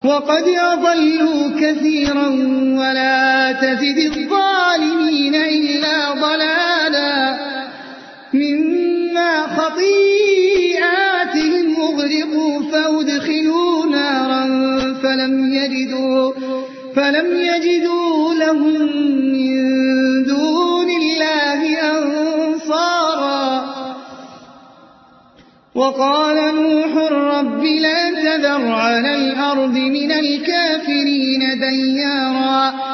وقد أضلوا كثيرا ولا تزد الظالمين إلا ضلالا مما خطيئاتهم أغرقوا فأدخلوا نارا فلم يجدوا لهم من دون الله أنصارا وقال نوح رب لا تذر على الأرض من الكافرين ديارا